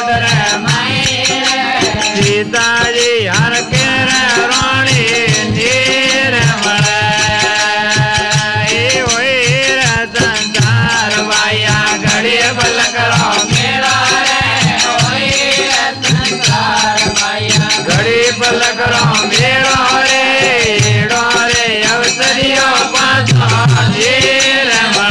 सीता जी हर के रानी नीर संसार भाइया घड़ी बल करो मेरा घड़ी बल करो मेरा रे अवसरियो पाछो नीर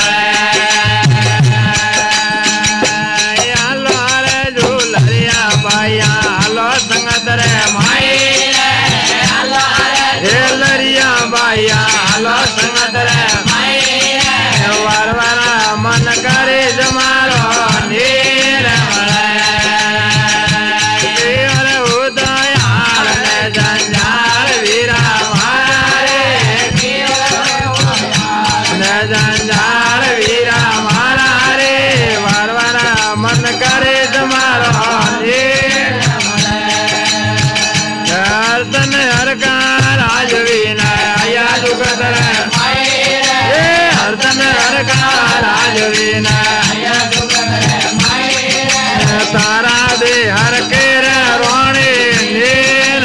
वार वार मन करे जमारो नीर उदयाल जंजाल वीरा मारे जंजाल वीरा मारा रे वार वार मन करे जमारो नीर हरतन हर का राजवीना आया दुगत हरतन हर का राजवीना तारा दे हर के रोणी नीर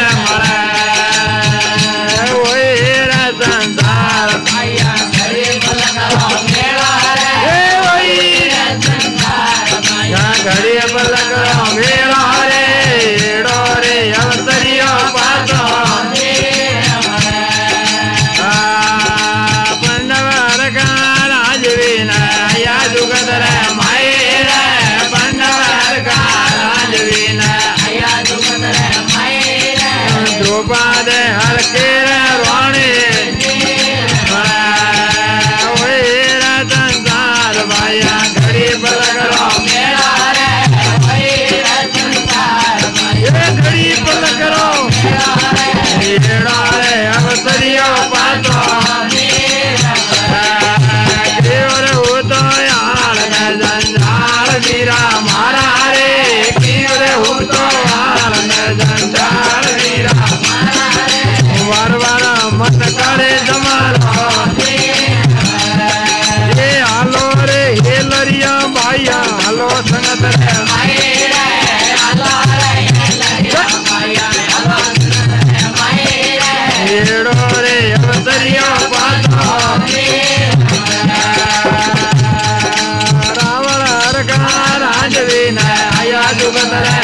वही संसार घड़ी बल करो मेरा रे डोरे अवसरियो पातो पंडवर का राजवीना या जुगत रे मायरा पंडवर का राजवीना या जुगत रे मायरा द्रौपद हर के रोणी संसार भाइया घड़ी बल करो मेरा घड़ी बल करो अवसरियो पातो देवर हो तो यार जंजाल वीरा मारा रे देवर हो तो यार जंजाल वीरा वार वार मत करे जमारो ये हालो रे हे लरिया भाइया हालो संगत रे रे अवसरियो पातो रावण हर का राजवीना आया जुगत रे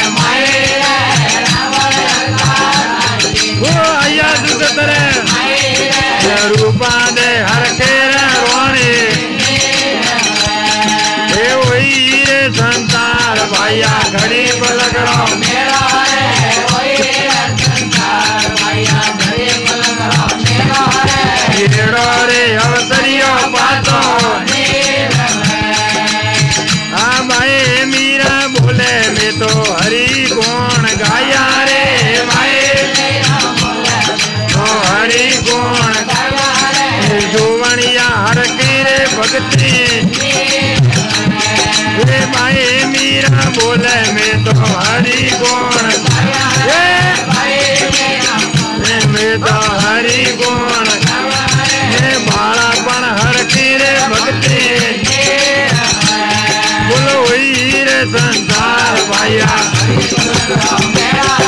आया जुगत रे रूपा दे हर के रोणी वही रे संसार भाइया घड़ी बल करो मेरा रे अवसरियो पातो हाँ भाई मीरा बोले में तो हरि गुण गाया रे भाई तो हरि गुण जोवनिया हर के रे भक्ति रे भाई मीरा बोले में तो हरि गुण में तो हरि गुण बालापन हर की रे भक्ति बोलो वही रे संसार भाइया